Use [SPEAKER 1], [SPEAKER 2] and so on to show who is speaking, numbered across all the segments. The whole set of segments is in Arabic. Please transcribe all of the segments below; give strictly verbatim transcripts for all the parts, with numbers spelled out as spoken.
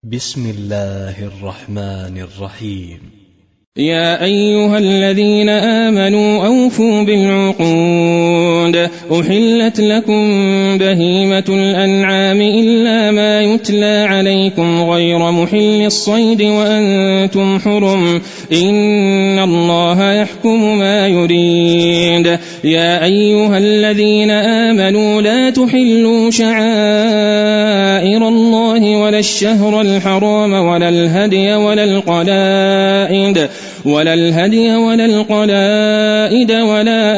[SPEAKER 1] بسم الله الرحمن الرحيم.
[SPEAKER 2] يا أيها الذين آمنوا أوفوا بالعقود أحلت لكم بهيمة الأنعام إلا ما يتلى عليكم غير محل الصيد وأنتم حرم إن الله يحكم ما يريد. يا أيها الذين آمنوا لا تحلوا شعائر الله ولا الشهر الحرام ولا الهدي ولا القلائد ولا الهدي ولا القلائد ولا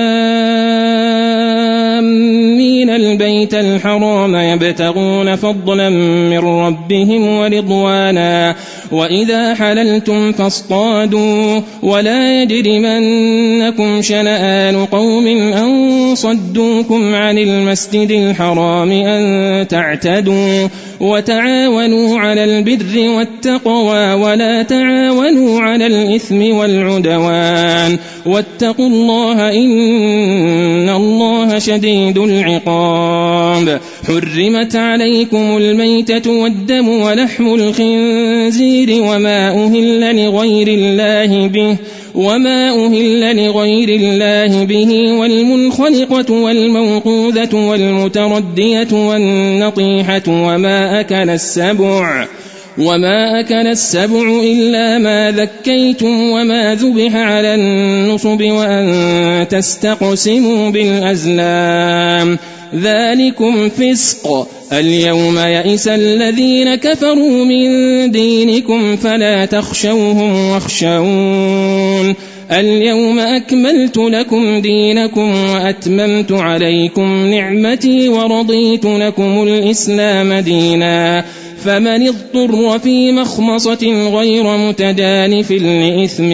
[SPEAKER 2] آمين البيت الحرام يبتغون فضلا من ربهم ورضوانا وإذا حللتم فاصطادوا ولا يجرمنكم شنآن قوم أن صدوكم عن المسجد الحرام أن تعتدوا وتعاونوا على البر والتقوى ولا تعاونوا على الإثم والعدوان واتقوا الله إن الله شديد العقاب. حرمت عليكم الميتة والدم ولحم الخنزير وما أهل لغير الله به وما أهل لغير الله به والمنخلقة والموقوذة والمتردية والنطيحة وما أكل السبع وما أكل السبع إلا ما ذكيتم وما ذبح على النصب وأن تستقسموا بالأزلام ذلكم فسق. اليوم يئس الذين كفروا من دينكم فلا تخشوهم واخشون اليوم أكملت لكم دينكم وأتممت عليكم نعمتي ورضيت لكم الإسلام دينا فمن اضطر في مخمصة غير متجانف لإثم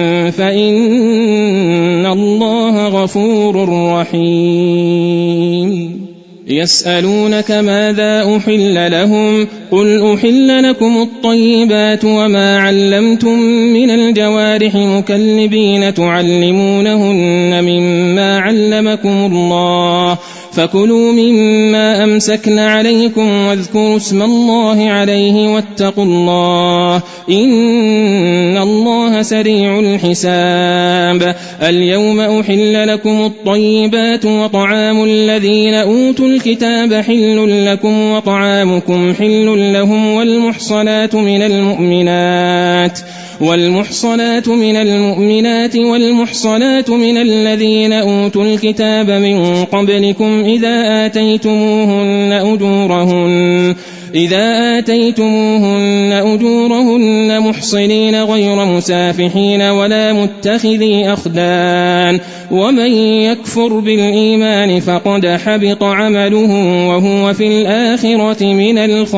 [SPEAKER 2] فإن الله غفور رحيم. يسألونك ماذا أحل لهم قل أحل لكم الطيبات وما علمتم من الجوارح مكلبين تعلمونهن مما علمكم الله فكلوا مما أمسكن عليكم واذكروا اسم الله عليه واتقوا الله إن الله سريع الحساب. اليوم أحل لكم الطيبات وطعام الذين أوتوا الكتاب حل لكم وطعامكم حل لهم والمحصنات من المؤمنات والمحصنات من المؤمنات والمحصنات من الذين أوتوا الكتاب من قبلكم إذا آتيتموهن أجورهن إذا آتيتموهن أجورهن محصنين غير مسافحين ولا متخذي أخدان ومن يكفر بالإيمان فقد حبط عمله وهو في الآخرة من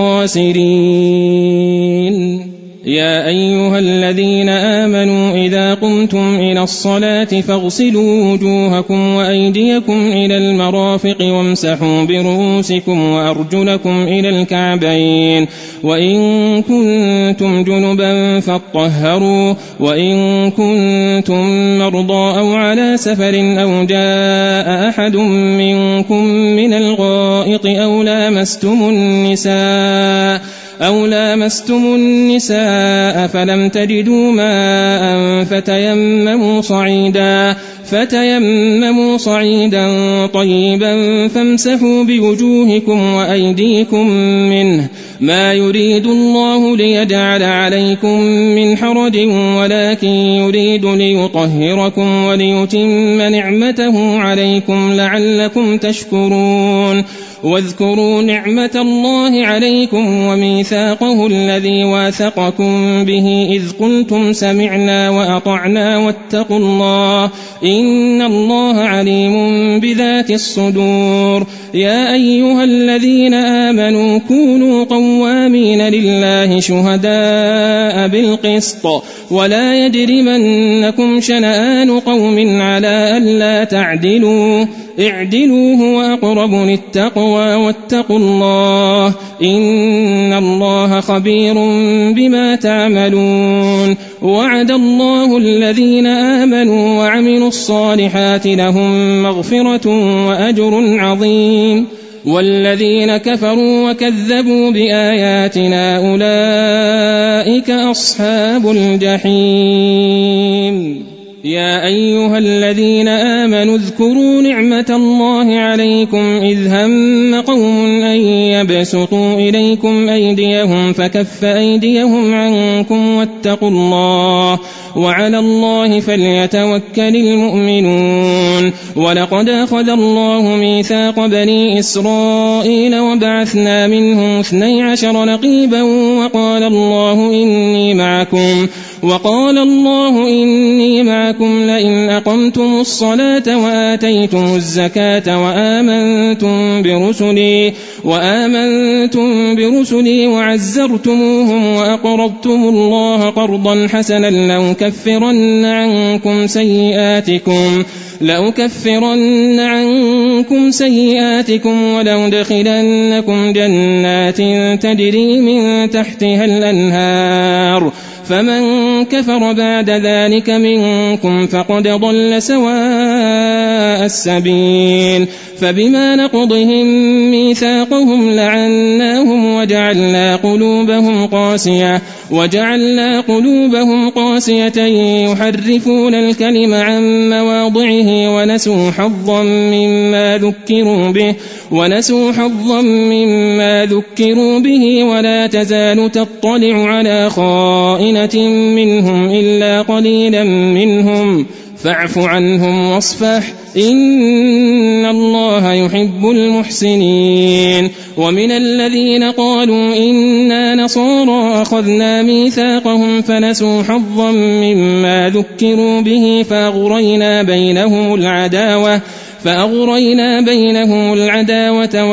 [SPEAKER 2] الخاسرين. يا أيها الذين آمنوا إذا قمتم إلى الصلاة فاغسلوا وجوهكم وأيديكم إلى المرافق وامسحوا برؤوسكم وأرجلكم إلى الكعبين وإن كنتم جنبا فاطهروا وإن كنتم مرضى أو على سفر أو جاء أحد منكم من الغائط أو لامستم النساء أو لامستم النساء فلم تجدوا ماء فتيمموا صعيدا فتيمموا صعيدا طيبا فامسحوا بوجوهكم وأيديكم منه ما يريد الله ليجعل عليكم من حرج ولكن يريد ليطهركم وليتم نعمته عليكم لعلكم تشكرون. واذكروا نعمة الله عليكم وميثاقه الذي واثقكم به إذ قلتم سمعنا وأطعنا واتقوا الله إن الله عليم بذات الصدور. يا أيها الذين آمنوا كونوا قوامين لله شهداء بالقسط ولا يجرمنكم شنآن قوم على ألا تعدلوا اعدلوا هو أقرب للتقوى واتقوا الله إن الله خبير بما تعملون. وعد الله الذين آمنوا وعملوا الصالحات لهم مغفرة وأجر عظيم. والذين كفروا وكذبوا بآياتنا أولئك أصحاب الجحيم. يا أيها الذين آمنوا اذكروا نعمة الله عليكم إذ هم قوم أن يبسطوا إليكم أيديهم فكف أيديهم عنكم واتقوا الله وعلى الله فليتوكل المؤمنون. ولقد أخذ الله ميثاق بني إسرائيل وبعثنا منهم اثني عشر نقيبا وقال الله إني معكم وقال الله إني معكم لئن أقمتم الصلاة وآتيتم الزكاة وآمنتم برسلي وآمنتم برسلي وعزرتموهم وأقرضتم الله قرضا حسنا لأكفرن عنكم سيئاتكم لأكفرن عنكم سيئاتكم ولأدخلنكم جنات تجري من تحتها الأنهار فمن كفر بعد ذلك منكم فقد ضل سواء السبيل. فبما نقضهم ميثاقهم لعناهم وجعلنا قلوبهم قاسية وجعلنا قلوبهم قاسية يحرفون الكلم عن مواضعه ونسوا حظا مما ذكروا به ونسوا حظا مما ذكروا به ولا تزال تطلع على خائنة منهم إلا قليلا منهم فاعف عنهم واصفح إن الله يحب المحسنين. ومن الذين قالوا إنا نصارى أخذنا ميثاقهم فنسوا حظا مما ذكروا به فأغرينا بينهم العداوة فأغرينا بينهم العداوة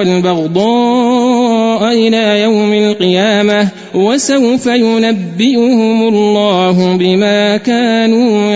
[SPEAKER 2] والبغضاء إلى يوم القيامة وسوف ينبئهم الله بما كانوا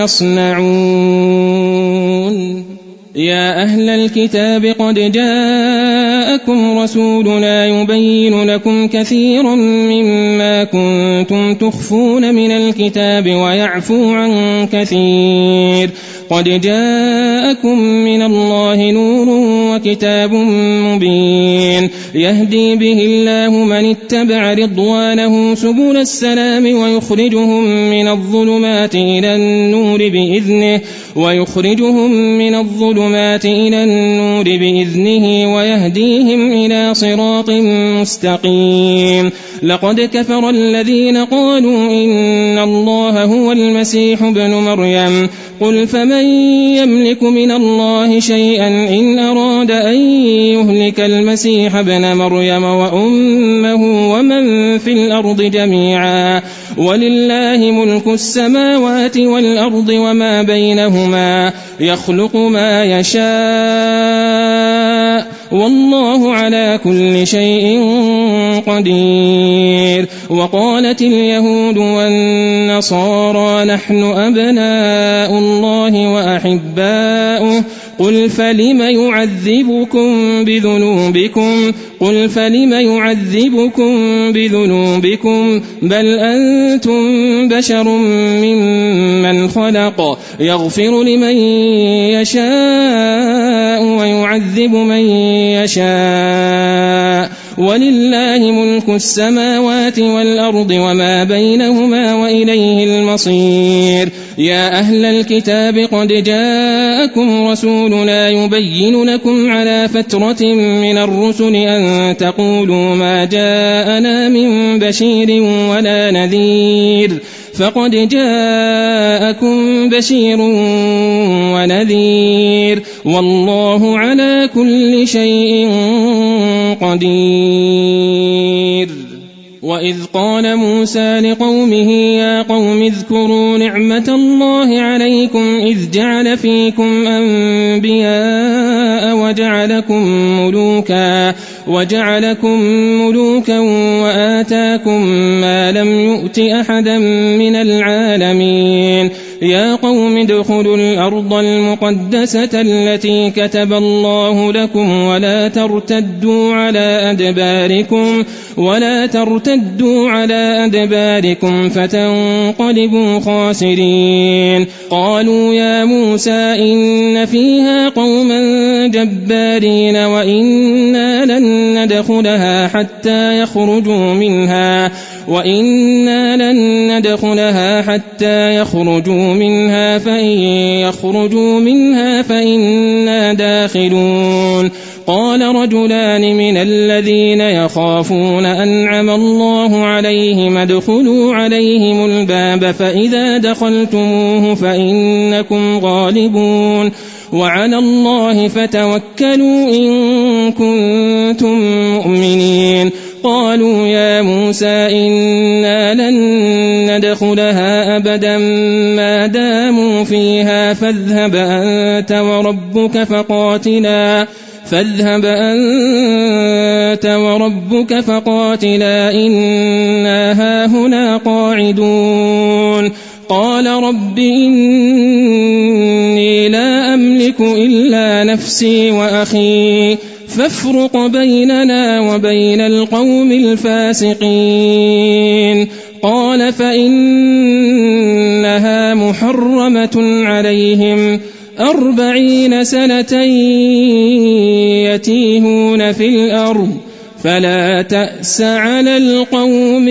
[SPEAKER 2] يصنعون. يا أهل الكتاب قد جاءكم رسولنا يبين لكم كثيرا مما كنتم تخفون من الكتاب ويعفو عن كثير قد جاءكم من الله نور وكتاب مبين يهدي به الله من اتبع رضوانه سبل السلام ويخرجهم من الظلمات إلى النور بإذنه ويخرجهم من الظلمات إلى النور بإذنه ويهديهم إلى صراط مستقيم. لقد كفر الذين قالوا إن الله هو المسيح ابن مريم قل فمن يملك من الله شيئا إن أراد أن يهلك المسيح ابن مريم وأمه ومن في الأرض جميعا ولله ملك السماوات والأرض وما بينهما يخلق ما يشاء والله على كل شيء قدير. وقالت اليهود والنصارى نحن أبناء الله وأحباؤه قل فلم يعذبكم بذنوبكم قل فلم يعذبكم بذنوبكم بل أنتم بشر ممن خلق يغفر لمن يشاء ويعذب من يشاء ولله ملك السماوات والأرض وما بينهما وإليه المصير. يا أهل الكتاب قد جاءكم رسولنا يبين لكم على فترة من الرسل أن تقولوا ما جاءنا من بشير ولا نذير فقد جاءكم بشير ونذير والله على كل شيء قدير. وإذ قال موسى لقومه يا قوم اذكروا نعمة الله عليكم إذ جعل فيكم أنبياء وجعلكم ملوكا وجعلكم ملوكا وآتاكم ما لم يؤت أحدا من العالمين يا قوم ادخلوا الأرض المقدسة التي كتب الله لكم ولا ترتدوا على أدباركم ولا ترتدوا على أدباركم فتنقلبوا خاسرين. قالوا يا موسى إن فيها قوما جبارين وإنا لن ندخلها حتى يخرجوا منها وإنا لن ندخلها حتى يخرجوا منها فإن يخرجوا منها فإنا داخلون. قال رجلان من الذين يخافون أنعم الله عليهم ادخلوا عليهم الباب فإذا دخلتموه فإنكم غالبون وعلى الله فتوكلوا إن كنتم مؤمنين. قالوا يا موسى إنا لن ندخلها أبدا ما داموا فيها فاذهب أنت وربك فقاتلا فاذهب أنت وربك فقاتلا إنا هاهنا قاعدون. قال رب إني لا أملك إلا نفسي وأخي فافرق بيننا وبين القوم الفاسقين. قال فإنها محرمة عليهم أربعين سنة يتيهون في الأرض فلا تأس على القوم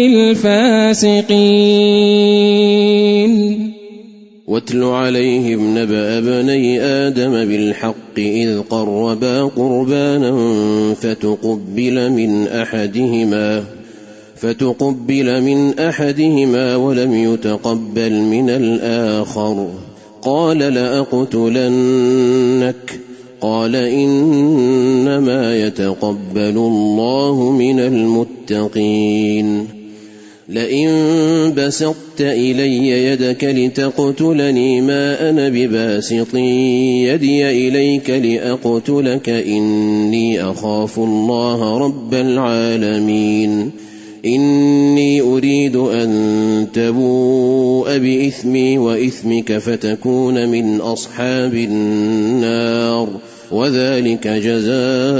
[SPEAKER 2] الفاسقين.
[SPEAKER 3] واتل عليهم نبأ بني آدم بالحق إذ قربا قربانا فتقبل من أحدهما فتقبل من أحدهما ولم يتقبل من الآخر قال لأقتلنك قال إنما يتقبل الله من المتقين. لئن بسطت إلي يدك لتقتلني ما أنا بباسط يدي إليك لأقتلك إني أخاف الله رب العالمين. إني أريد أن تبوء بإثمي وإثمك فتكون من أصحاب النار وذلك جزاء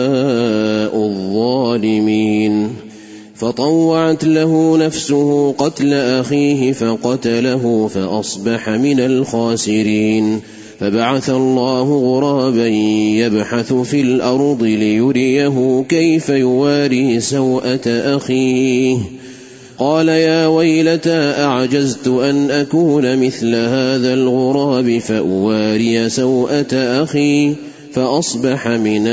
[SPEAKER 3] الظالمين. فطوعت له نفسه قتل أخيه فقتله فأصبح من الخاسرين. فبعث الله غرابا يبحث في الأرض ليريه كيف يواري سوءة أخيه قال يا ويلتى أعجزت أن أكون مثل هذا الغراب فأواري سوءة أخي فأصبح من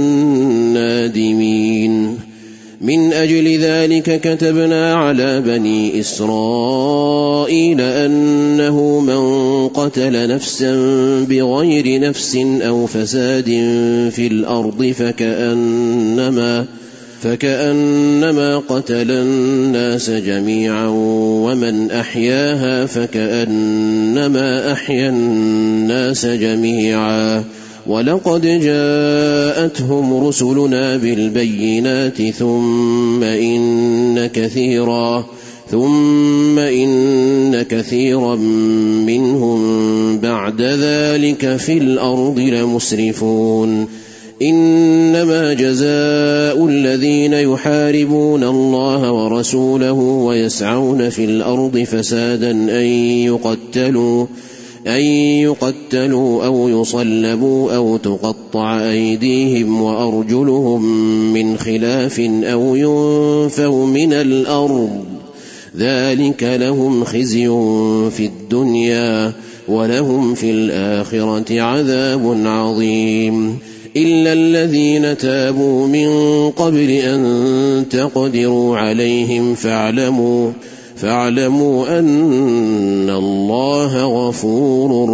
[SPEAKER 3] النادمين. من أجل ذلك كتبنا على بني إسرائيل أنه من قتل نفسا بغير نفس أو فساد في الأرض فكأنما فكأنما قتل الناس جميعا ومن أحياها فكأنما أحيا الناس جميعا. ولقد جاءتهم رسلنا بالبينات ثم إن كثيرا ثم إن كثيرا منهم بعد ذلك في الأرض لمسرفون. إنما جزاء الذين يحاربون الله ورسوله ويسعون في الأرض فسادا أن يقتلوا أن يقتلوا أو يصلبوا أو تقطع أيديهم وأرجلهم من خلاف أو ينفوا من الأرض ذلك لهم خزي في الدنيا ولهم في الآخرة عذاب عظيم. إلا الذين تابوا من قبل أن تقدروا عليهم فاعلموا فاعلموا أن الله غفور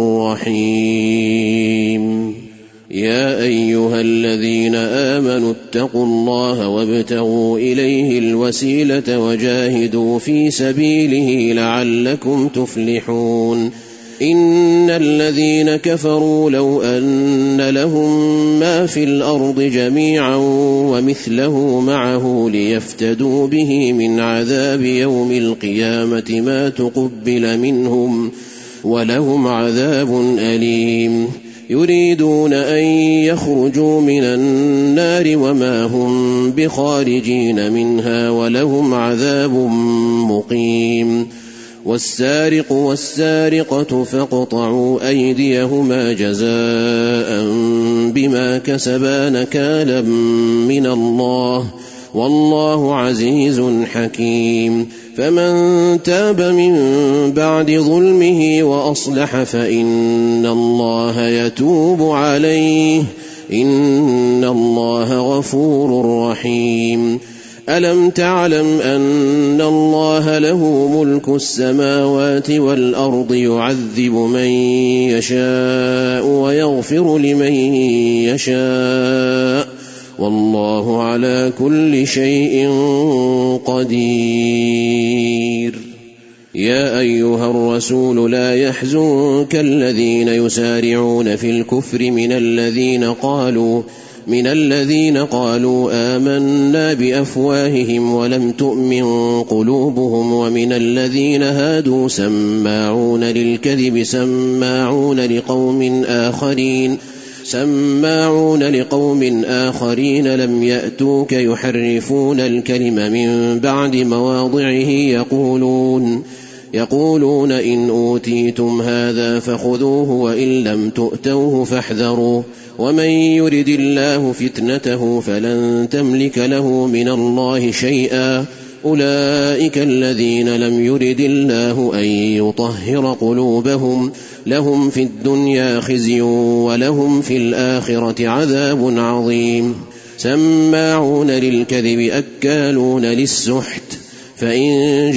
[SPEAKER 3] رحيم. يا أيها الذين آمنوا اتقوا الله وابتغوا إليه الوسيلة وجاهدوا في سبيله لعلكم تفلحون. إن الذين كفروا لو أن لهم ما في الأرض جميعا ومثله معه ليفتدوا به من عذاب يوم القيامة ما تقبل منهم ولهم عذاب أليم يريدون أن يخرجوا من النار وما هم بخارجين منها ولهم عذاب مقيم والسارق والسارقة فاقطعوا أيديهما جزاء بما كسبا نكالا من الله والله عزيز حكيم فمن تاب من بعد ظلمه وأصلح فإن الله يتوب عليه إن الله غفور رحيم ألم تعلم أن الله له ملك السماوات والأرض يعذب من يشاء ويغفر لمن يشاء والله على كل شيء قدير يا أيها الرسول لا يحزنك الذين يسارعون في الكفر من الذين قالوا من الذين قالوا آمنا بأفواههم ولم تؤمن قلوبهم ومن الذين هادوا سماعون للكذب سماعون لقوم آخرين سماعون لقوم آخرين لم يأتوك يحرفون الكلم من بعد مواضعه يقولون يقولون إن أوتيتم هذا فخذوه وإن لم تؤتوه فاحذروا ومن يرد الله فتنته فلن تملك له من الله شيئا أولئك الذين لم يرد الله أن يطهر قلوبهم لهم في الدنيا خزي ولهم في الآخرة عذاب عظيم سماعون للكذب أكالون للسحت فإن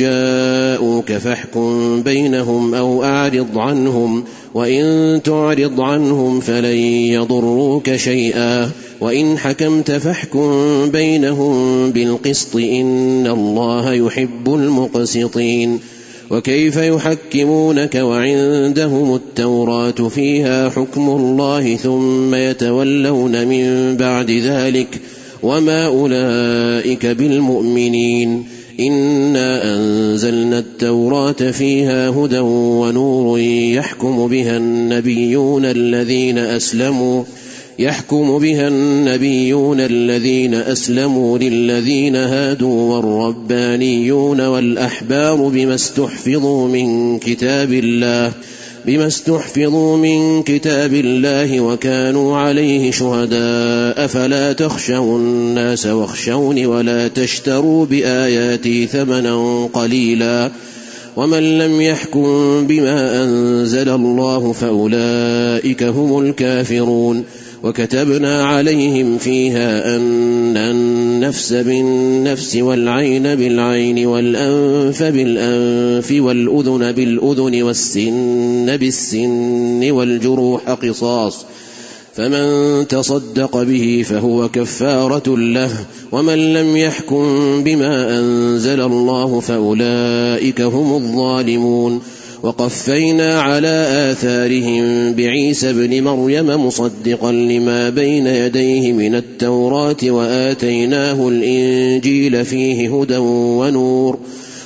[SPEAKER 3] جاءوك فاحكم بينهم أو أعرض عنهم وإن تعرض عنهم فلن يضروك شيئا وإن حكمت فاحكم بينهم بالقسط إن الله يحب المقسطين وكيف يحكمونك وعندهم التوراة فيها حكم الله ثم يتولون من بعد ذلك وما أولئك بالمؤمنين إنا أنزلنا التوراة فيها هدى ونور يحكم بها النبيون الذين أسلموا يحكم بها النبيون الذين أسلموا للذين هادوا والربانيون والأحبار بما استحفظوا من كتاب الله بما استحفظوا من كتاب الله وكانوا عليه شهداء فلا تخشوا الناس واخشوني ولا تشتروا بآياتي ثمنا قليلا ومن لم يحكم بما أنزل الله فأولئك هم الكافرون وكتبنا عليهم فيها أن النفس بالنفس والعين بالعين والأنف بالأنف والأذن بالأذن والسن بالسن والجروح قصاص فمن تصدق به فهو كفارة له ومن لم يحكم بما أنزل الله فأولئك هم الظالمون وقفينا على آثارهم بعيسى بن مريم مصدقا لما بين يديه من التوراة وآتيناه الإنجيل فيه هدى ونور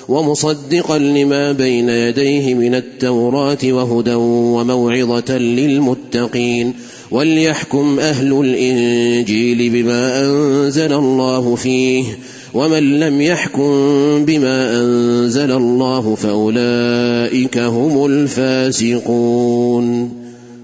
[SPEAKER 3] ومصدقا لما بين يديه من التوراة وهدى وموعظة للمتقين وليحكم أهل الإنجيل بما أنزل الله فيه ومن لم يحكم بما أنزل الله فأولئك هم الفاسقون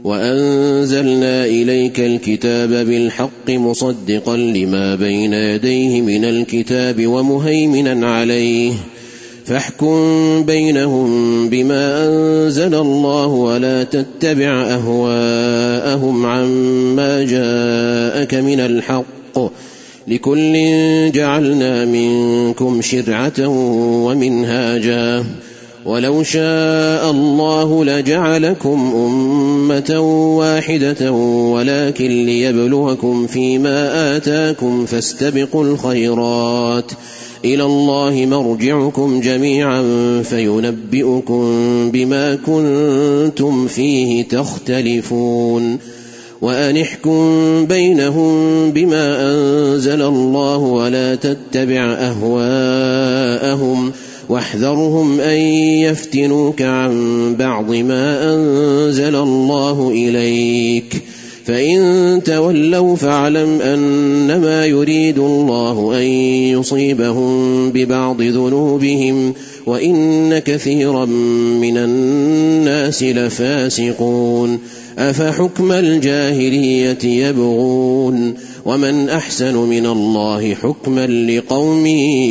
[SPEAKER 3] وأنزلنا إليك الكتاب بالحق مصدقا لما بين يديه من الكتاب ومهيمنا عليه فاحكم بينهم بما أنزل الله ولا تتبع أهواءهم عما جاءك من الحق لكل جعلنا منكم شرعة ومنهاجا ولو شاء الله لجعلكم أمة واحدة ولكن ليبلوكم فيما آتاكم فاستبقوا الخيرات إلى الله مرجعكم جميعا فينبئكم بما كنتم فيه تختلفون وأن احكم بينهم بما أنزل الله ولا تتبع أهواءهم واحذرهم أن يفتنوك عن بعض ما أنزل الله إليك فإن تولوا فاعلم أنما يريد الله أن يصيبهم ببعض ذنوبهم وإن كثيرا من الناس لفاسقون أفحكم الجاهلية يبغون ومن أحسن من الله حكما لقوم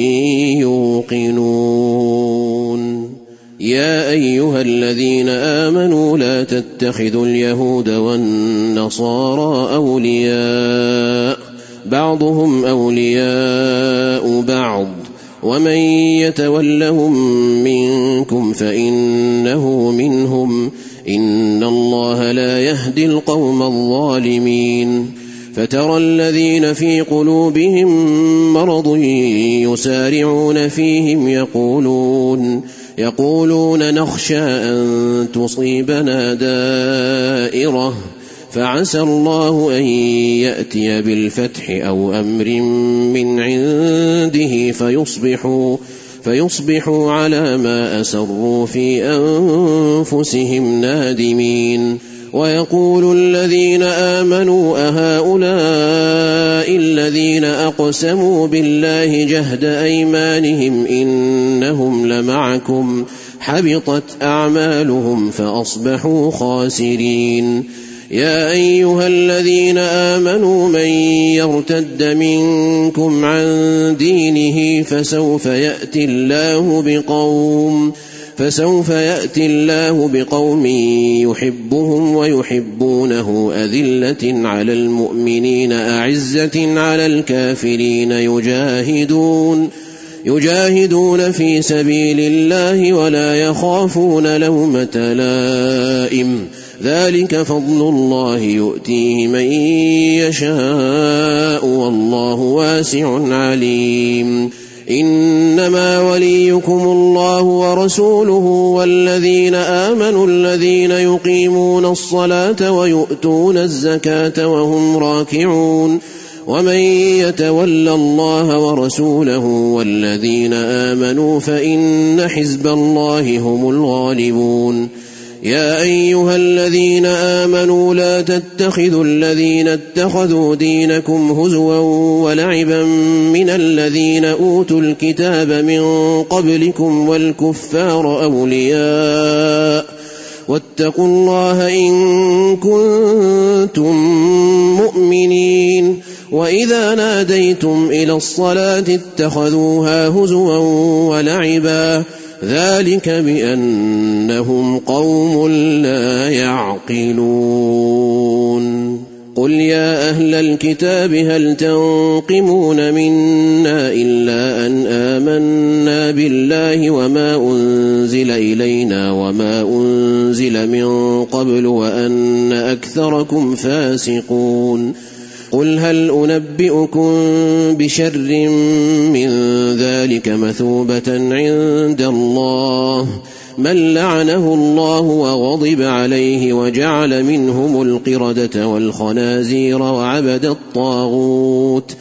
[SPEAKER 3] يوقنون يا أيها الذين آمنوا لا تتخذوا اليهود والنصارى أولياء بعضهم أولياء بعض ومن يتولهم منكم فإنه منهم إن الله لا يهدي القوم الظالمين فترى الذين في قلوبهم مرض يسارعون فيهم يقولون يقولون نخشى أن تصيبنا دائرة فعسى الله أن يأتي بالفتح أو أمر من عنده فيصبحوا فيصبحوا على ما أسروا في أنفسهم نادمين ويقول الذين آمنوا أهؤلاء الذين أقسموا بالله جهد أيمانهم إنهم لمعكم حبطت أعمالهم فأصبحوا خاسرين يا أيها الذين آمنوا من يرتد منكم عن دينه فسوف يأتي الله بقوم فسوف يأتي الله بقوم يحبهم ويحبونه أذلة على المؤمنين أعزة على الكافرين يجاهدون يجاهدون في سبيل الله ولا يخافون لومة لائم ذلك فضل الله يؤتيه من يشاء والله واسع عليم إنما وليكم الله ورسوله والذين آمنوا الذين يقيمون الصلاة ويؤتون الزكاة وهم راكعون ومن يتول الله ورسوله والذين آمنوا فإن حزب الله هم الغالبون يا أيها الذين آمنوا لا تتخذوا الذين اتخذوا دينكم هزوا ولعبا من الذين أوتوا الكتاب من قبلكم والكفار أولياء واتقوا الله إن كنتم مؤمنين وإذا ناديتم إلى الصلاة اتخذوها هزوا ولعبا ذلك بأنهم قوم لا يعقلون قل يا أهل الكتاب هل تنقمون منا إلا أن آمنا بالله وما أنزل إلينا وما أنزل من قبل وأن أكثركم فاسقون قل هل أنبئكم بشر من ذلك مثوبة عند الله من لعنه الله وغضب عليه وجعل منهم القردة والخنازير وعبد الطاغوت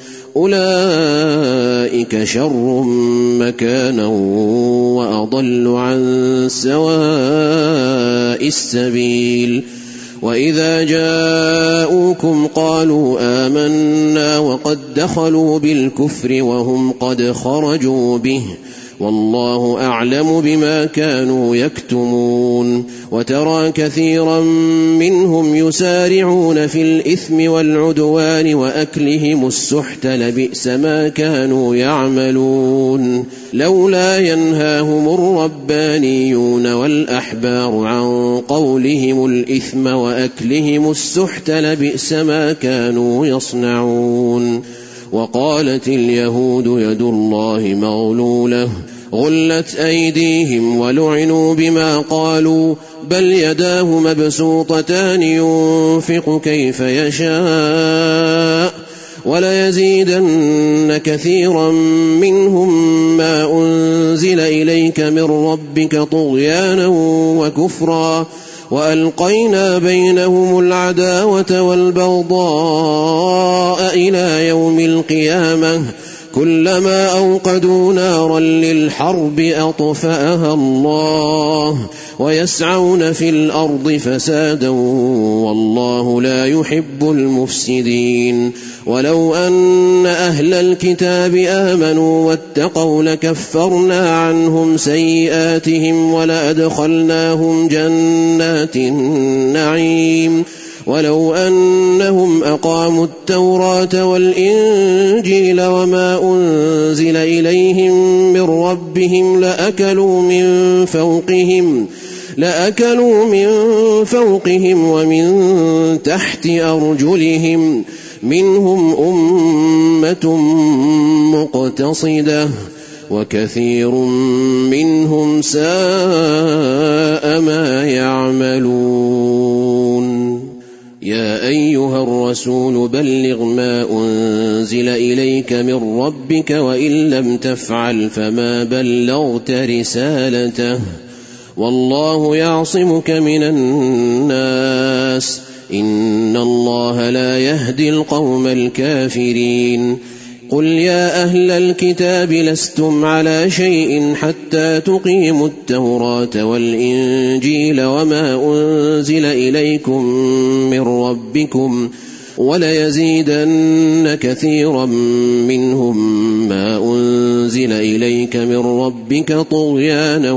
[SPEAKER 3] أولئك شر مكانا وأضل عن سواء السبيل وإذا جاءوكم قالوا آمنا وقد دخلوا بالكفر وهم قد خرجوا به والله أعلم بما كانوا يكتمون وترى كثيرا منهم يسارعون في الإثم والعدوان وأكلهم السحت لبئس ما كانوا يعملون لولا ينهاهم الربانيون والأحبار عن قولهم الإثم وأكلهم السحت لبئس ما كانوا يصنعون وقالت اليهود يد الله مغلولة غلت أيديهم ولعنوا بما قالوا بل يداه مبسوطتان ينفق كيف يشاء وليزيدن كثيرا منهم ما أنزل إليك من ربك طغيانا وكفرا وألقينا بينهم العداوة والبغضاء إلى يوم القيامة كلما أوقدوا نارا للحرب أطفأها الله ويسعون في الأرض فسادا والله لا يحب المفسدين ولو أن أهل الكتاب آمنوا واتقوا لكفرنا عنهم سيئاتهم ولأدخلناهم جنات النعيم ولو أنهم أقاموا التوراة والإنجيل وما أنزل إليهم من ربهم لأكلوا من فوقهم لأكلوا من فوقهم ومن تحت أرجلهم منهم أمة مقتصدة وكثير منهم ساء ما يعملون يا أيها الرسول بلغ ما أنزل إليك من ربك وإن لم تفعل فما بلغت رسالته والله يعصمك من الناس إن الله لا يهدي القوم الكافرين قل يا أهل الكتاب لستم على شيء حتى تقيموا التوراة والإنجيل وما أنزل إليكم من ربكم وليزيدن كثيرا منهم ما أنزل إليك من ربك طغيانا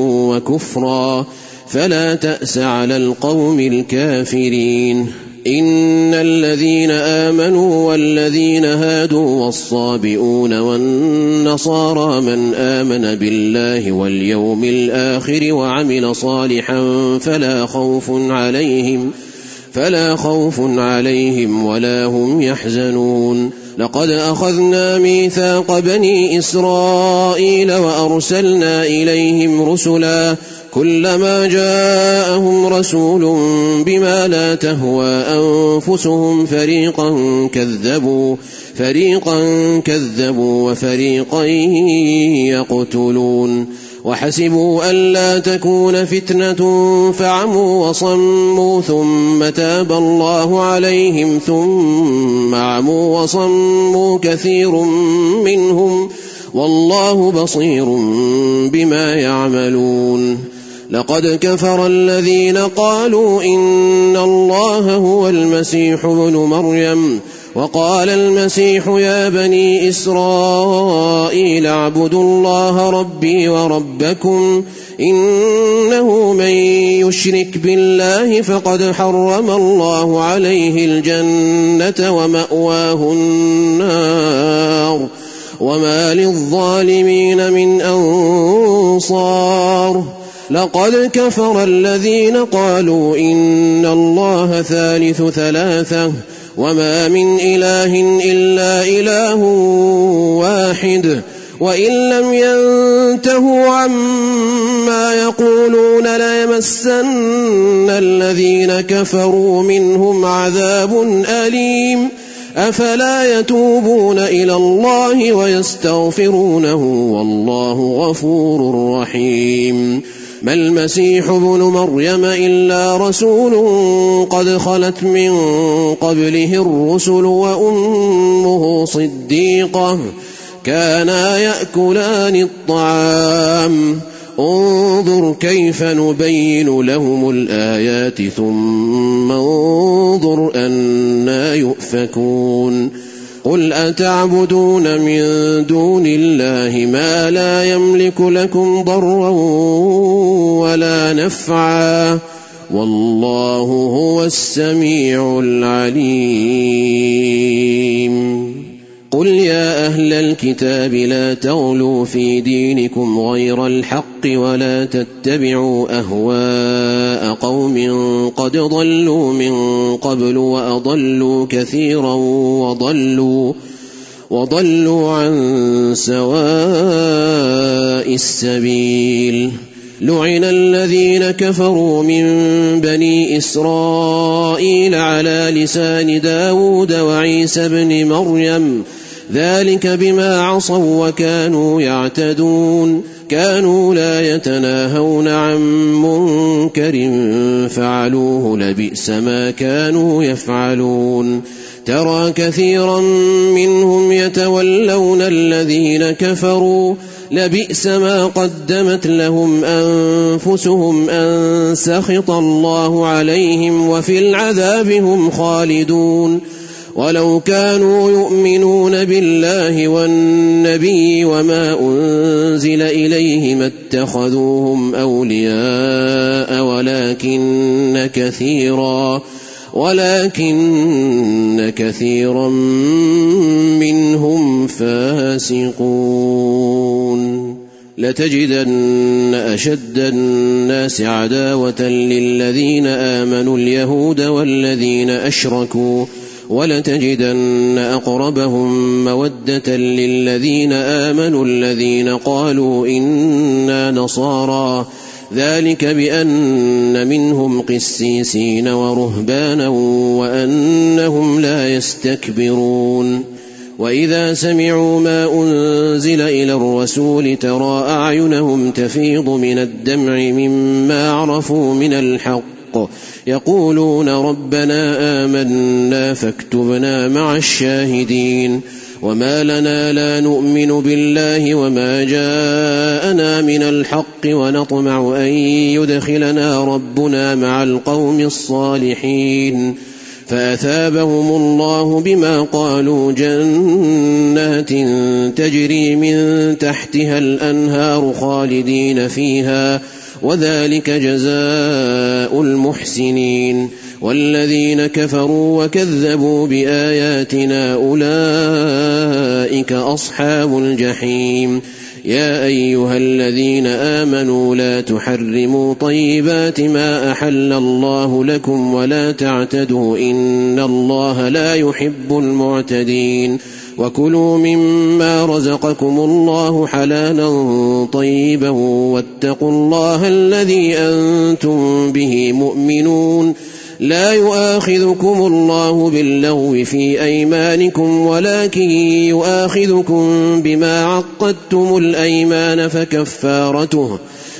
[SPEAKER 3] وكفرا فلا تأس على القوم الكافرين إن الذين آمنوا والذين هادوا والصابئون والنصارى من آمن بالله واليوم الآخر وعمل صالحا فلا خوف عليهم فلا خوف عليهم ولا هم يحزنون لقد أخذنا ميثاق بني إسرائيل وأرسلنا إليهم رسلا كلما جاءهم رسول بما لا تهوى أنفسهم فريقا كذبوا فريقا كذبوا وفريقا يقتلون وحسبوا ألا تكون فتنة فعموا وصموا ثم تاب الله عليهم ثم عموا وصموا كثير منهم والله بصير بما يعملون لقد كفر الذين قالوا إن الله هو المسيح ابن مريم وقال المسيح يا بني إسرائيل اعبدوا الله ربي وربكم إنه من يشرك بالله فقد حرم الله عليه الجنة ومأواه النار وما للظالمين من أنصار لقد كفر الذين قالوا إن الله ثالث ثلاثة وما من إله إلا إله واحد وإن لم ينتهوا عما يقولون ليمسن الذين كفروا منهم عذاب أليم أفلا يتوبون إلى الله ويستغفرونه والله غفور رحيم ما المسيح ابن مريم إلا رسول قد خلت من قبله الرسل وأمه صديقة كانا يأكلان الطعام انظر كيف نبين لهم الآيات ثم انظر أنا يؤفكون قل أتعبدون من دون الله ما لا يملك لكم ضرا ولا نفعا والله هو السميع العليم قل يا أهل الكتاب لا تغلوا في دينكم غير الحق ولا تتبعوا أهواء قوم قد ضلوا من قبل وأضلوا كثيرا وضلوا وضلوا عن سواء السبيل لعن الذين كفروا من بني إسرائيل على لسان داود وعيسى بن مريم ذلك بما عصوا وكانوا يعتدون كانوا لا يتناهون عن منكر فعلوه لبئس ما كانوا يفعلون ترى كثيرا منهم يتولون الذين كفروا لبئس ما قدمت لهم أنفسهم أن سخط الله عليهم وفي العذاب هم خالدون ولو كانوا يؤمنون بالله والنبي وما أنزل إليه ما اتخذوهم أولياء ولكن كثيرا ولكن كثيرا منهم فاسقون لتجدن أشد الناس عداوة للذين آمنوا اليهود والذين أشركوا ولتجدن أقربهم مودة للذين آمنوا الذين قالوا إنا نصارى ذلك بأن منهم قسيسين ورهبانا وأنهم لا يستكبرون وإذا سمعوا ما أنزل إلى الرسول ترى أعينهم تفيض من الدمع مما عرفوا من الحق يقولون ربنا آمنا فاكتبنا مع الشاهدين وما لنا لا نؤمن بالله وما جاءنا من الحق ونطمع أن يدخلنا ربنا مع القوم الصالحين فأثابهم الله بما قالوا جنات تجري من تحتها الأنهار خالدين فيها وذلك جزاء المحسنين والذين كفروا وكذبوا بآياتنا أولئك أصحاب الجحيم يا أيها الذين آمنوا لا تحرموا طيبات ما أحل الله لكم ولا تعتدوا إن الله لا يحب المعتدين وكلوا مما رزقكم الله حلالا طيبا واتقوا الله الذي أنتم به مؤمنون لا يؤاخذكم الله باللغو في أيمانكم ولكن يؤاخذكم بما عقدتم الأيمان فكفارته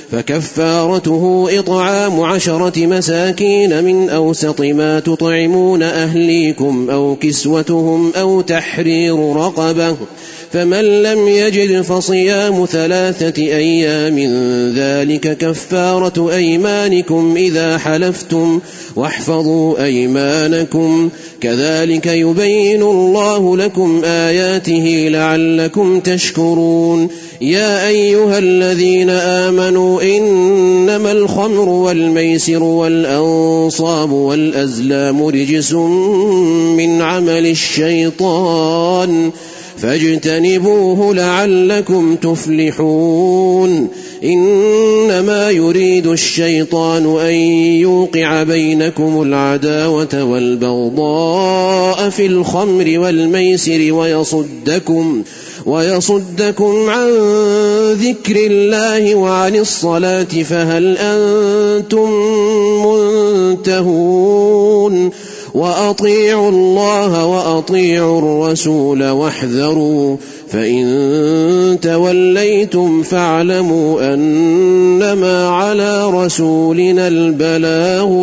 [SPEAKER 3] فكفارته إطعام عشرة مساكين من أوسط ما تطعمون أهليكم أو كسوتهم أو تحرير رقبة فمن لم يجد فصيام ثلاثة أيام ذلك كفارة أيمانكم إذا حلفتم واحفظوا أيمانكم كذلك يبين الله لكم آياته لعلكم تشكرون يا أيها الذين آمنوا إنما الخمر والميسر والأنصاب والأزلام رجس من عمل الشيطان فاجتنبوه لعلكم تفلحون إنما يريد الشيطان أن يوقع بينكم العداوة والبغضاء في الخمر والميسر ويصدكم ويصدكم عن ذكر الله وعن الصلاة فهل أنتم منتهون وأطيعوا الله وأطيعوا الرسول واحذروا فإن توليتم فاعلموا أنما على رسولنا البلاغ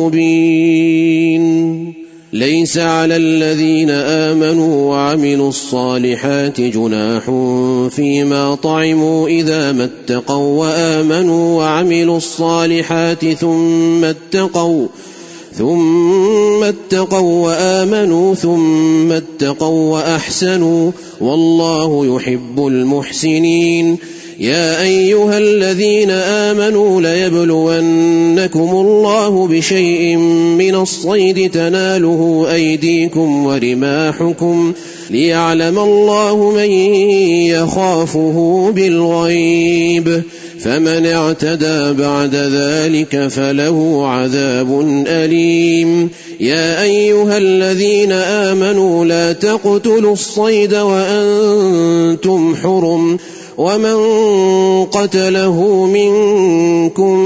[SPEAKER 3] المبين ليس على الذين آمنوا وعملوا الصالحات جناح فيما طعموا إذا ما اتقوا وآمنوا وعملوا الصالحات ثم اتقوا ثم اتقوا وآمنوا ثم اتقوا وأحسنوا والله يحب المحسنين يا أيها الذين آمنوا ليبلونكم الله بشيء من الصيد تناله أيديكم ورماحكم ليعلم الله من يخافه بالغيب فمن اعتدى بعد ذلك فله عذاب أليم يا أيها الذين آمنوا لا تقتلوا الصيد وأنتم حرم ومن قتله منكم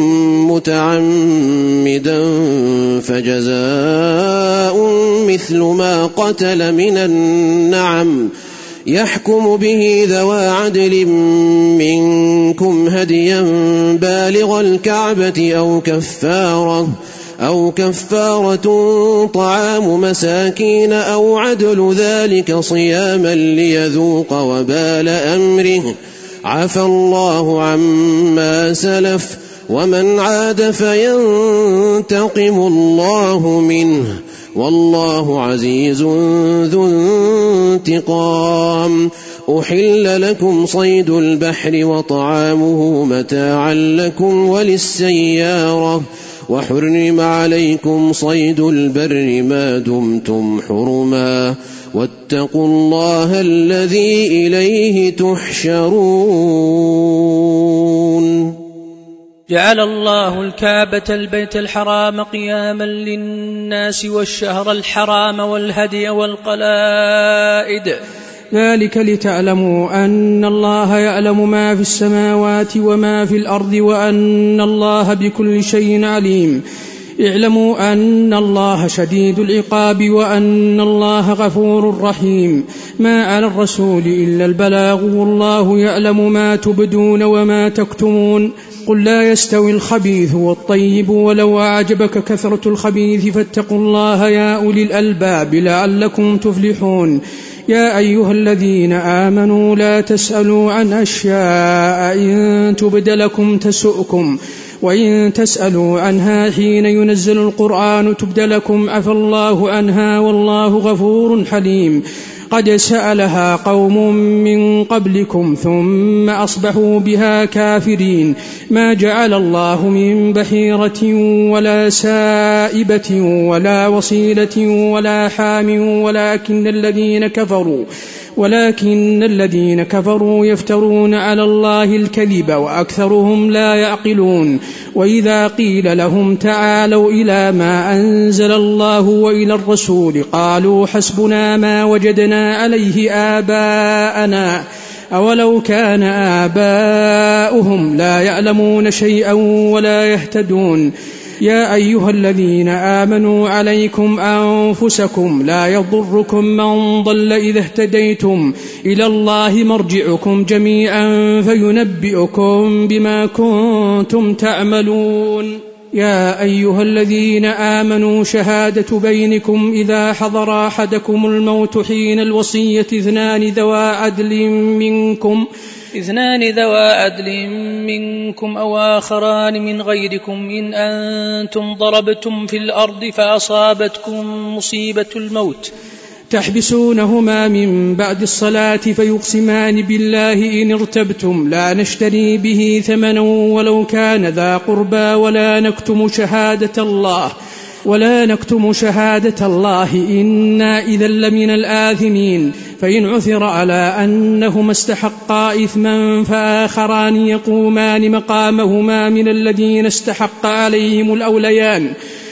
[SPEAKER 3] متعمدا فجزاء مثل ما قتل من النعم يحكم به ذوى عدل منكم هديا بالغ الكعبة أو كفارة أو كفارة طعام مساكين أو عدل ذلك صياما ليذوق وبال أمره عفى الله عما سلف ومن عاد فينتقم الله منه والله عزيز ذو انتقام. أحل لكم صيد البحر وطعامه متاعا لكم وللسيارة وحرم عليكم صيد البر ما دمتم حرما واتقوا الله الذي إليه تحشرون.
[SPEAKER 4] جعل الله الكعبة البيت الحرام قياما للناس والشهر الحرام والهدي والقلائد
[SPEAKER 2] ذلك لتعلموا أن الله يعلم ما في السماوات وما في الأرض وأن الله بكل شيء عليم. اعلموا أن الله شديد العقاب وأن الله غفور رحيم. ما على الرسول إلا البلاغ والله يعلم ما تبدون وما تكتمون. قل لا يستوي الخبيث والطيب ولو أعجبك كثرة الخبيث فاتقوا الله يا أولي الألباب لعلكم تفلحون. يا أيها الذين آمنوا لا تسألوا عن أشياء إن تبد لكم تسؤكم وإن تسألوا عنها حين ينزل القرآن تبد لكم عفى الله عنها والله غفور حليم. قد سألها قوم من قبلكم ثم أصبحوا بها كافرين. ما جعل الله من بحيرة ولا سائبة ولا وصيلة ولا حام ولكن الذين كفروا ولكن الذين كفروا يفترون على الله الكذب وأكثرهم لا يعقلون. وإذا قيل لهم تعالوا إلى ما أنزل الله وإلى الرسول قالوا حسبنا ما وجدنا عليه آباءنا أولو كان آباؤهم لا يعلمون شيئا ولا يهتدون. يا أيها الذين آمنوا عليكم أنفسكم لا يضركم من ضل إذا اهتديتم إلى الله مرجعكم جميعا فينبئكم بما كنتم تعملون. يا أيها الذين آمنوا شهادة بينكم إذا حضر أحدكم الموت حين الوصية اثنان ذوى عدل منكم اثنان ذوى عدل منكم أو آخران من غيركم إن أنتم ضربتم في الأرض فأصابتكم مصيبة الموت تحبسونهما من بعد الصلاة فيقسمان بالله إن ارتبتم لا نشتري به ثمنا ولو كان ذا قربى ولا نكتم شهادة الله ولا نكتم شهادة الله إنا إذا لمن الآثمين. فإن عثر على أنهما استحقا إثما فآخران يقومان مقامهما من الذين استحق عليهم الأوليان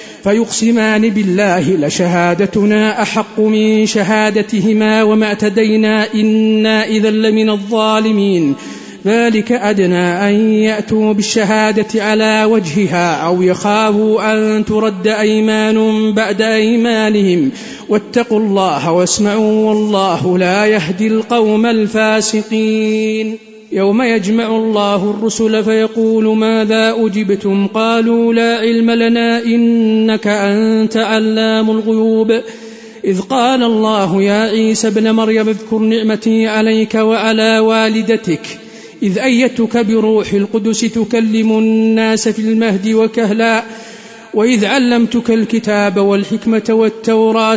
[SPEAKER 2] فيقسمان بالله لشهادتنا أحق من شهادتهما وما اعتدينا إنا إذا لمن الظالمين. ذلك أدنى أن يأتوا بالشهادة على وجهها أو يخافوا أن ترد أيمان بعد أيمانهم واتقوا الله واسمعوا والله لا يهدي القوم الفاسقين. يوم يجمع الله الرسل فيقول ماذا أجبتم قالوا لا علم لنا إنك أنت علام الغيوب. إذ قال الله يا عيسى ابن مريم اذكر نعمتي عليك وعلى والدتك إذ أيدتك بروح القدس تكلم الناس في المهد وكهلا وإذ علمتك الكتاب والحكمة والتوراة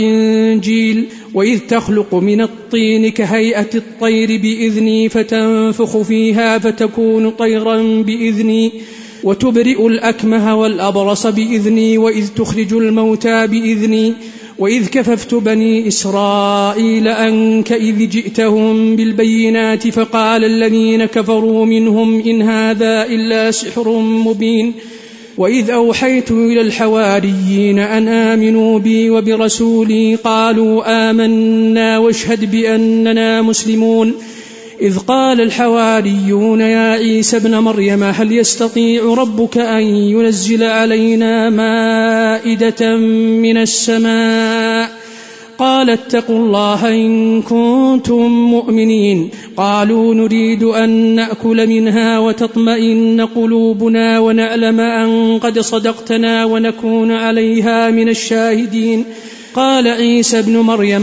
[SPEAKER 2] والإنجيل وإذ تخلق من الطين كهيئة الطير بإذني فتنفخ فيها فتكون طيرا بإذني وتبرئ الأكمه والأبرص بإذني وإذ تخرج الموتى بإذني وإذ كففت بني إسرائيل أنك إذ جئتهم بالبينات فقال الذين كفروا منهم إن هذا إلا سحر مبين. وإذ أوحيت إلى الحواريين أن آمنوا بي وبرسولي قالوا آمنا واشهد بأننا مسلمون. إذ قال الحواريون يا عيسى ابن مريم هل يستطيع ربك أن ينزل علينا مائدة من السماء قال اتقوا الله إن كنتم مؤمنين قالوا نريد أن نأكل منها وتطمئن قلوبنا ونعلم أن قد صدقتنا ونكون عليها من الشاهدين قال عيسى ابن مريم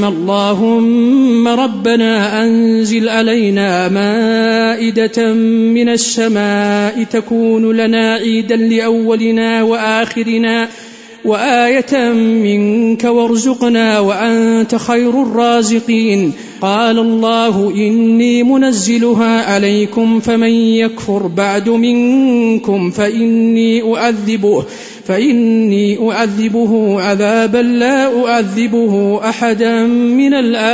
[SPEAKER 2] اللهم ربنا أنزل علينا مائدة من السماء تكون لنا عيدا لأولنا وآخرنا وآية منك وارزقنا وأنت خير الرازقين قال الله إني منزلها عليكم فمن يكفر بعد منكم فإني أعذبه فإني أعذبه عذابا لا أعذبه أحدا من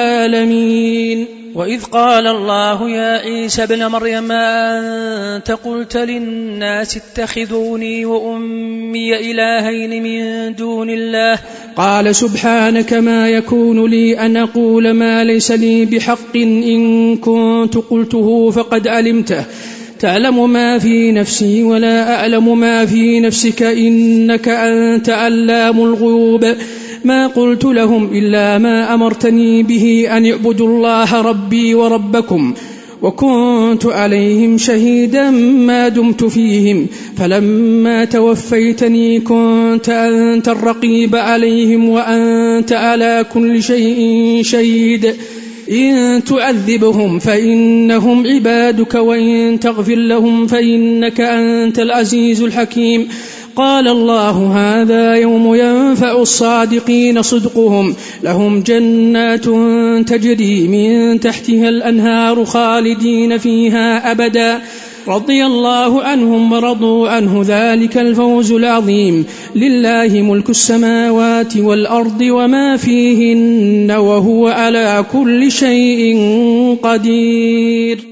[SPEAKER 2] العالمين
[SPEAKER 4] وإذ قال الله يا عيسى ابن مريم أنت قلت للناس اتخذوني وأمي إلهين من دون الله
[SPEAKER 2] قال سبحانك ما يكون لي أن أقول ما ليس لي بحق إن كنت قلته فقد علمته تعلم ما في نفسي ولا أعلم ما في نفسك إنك أنت علام الغيوب ما قلت لهم إلا ما أمرتني به أن اعبدوا الله ربي وربكم وكنت عليهم شهيدا ما دمت فيهم فلما توفيتني كنت أنت الرقيب عليهم وأنت على كل شيء شهيد إن تعذبهم فإنهم عبادك وإن تغفر لهم فإنك أنت العزيز الحكيم قال الله هذا يوم ينفع الصادقين صدقهم لهم جنات تجري من تحتها الأنهار خالدين فيها أبدا رضي الله عنهم ورضوا عنه ذلك الفوز العظيم لله ملك السماوات والأرض وما فيهن وهو على كل شيء قدير.